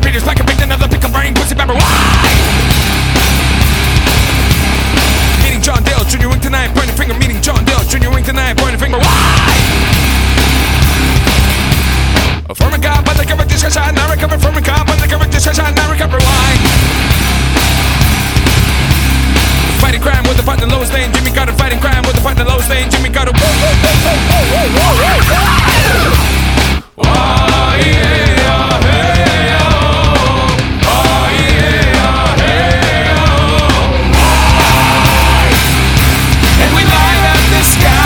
Peter's back and picked another pick a brain pussy pepper. Why? Meeting John Dale, Junior Wink tonight, pointing finger. Meeting John Dale, Junior Wink tonight, pointing finger. Why? From a god, but the cover discussion, now recover from a god, but the cover discussion, now recover. Why? Fighting crime with the partner lowest lane, Jimmy got it. Fighting crime with the partner lowest lane, Jimmy got it. And we light up the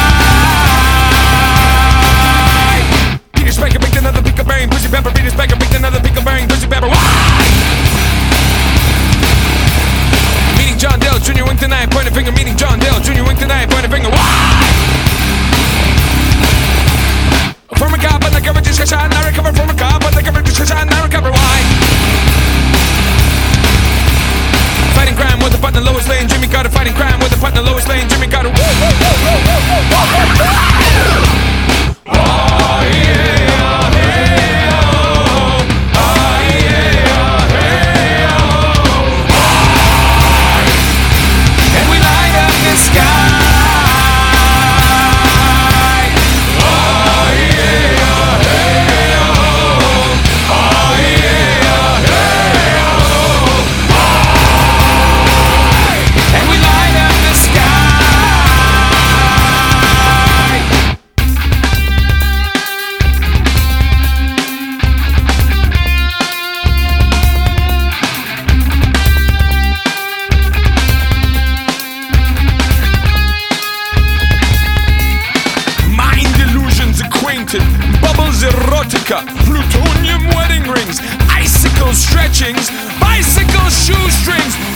sky. Peter Specker picked another pick of brain, pussy pepper. Peter Specker picked another pick of brain, pussy pepper. Meeting John Dale, Junior Wink tonight, point a finger. Meeting John Dale, Junior Wink tonight, point a finger. From a cop, but the cover discussion, I recover from a cop, but the cover discussion, I recover. Why? Fighting crime with the partner lowest lane, Jimmy got it. Fighting crime with the partner lowest lane, Jimmy got it. And we light up the sky. Bubbles erotica, plutonium wedding rings, icicle stretchings, bicycle shoestrings.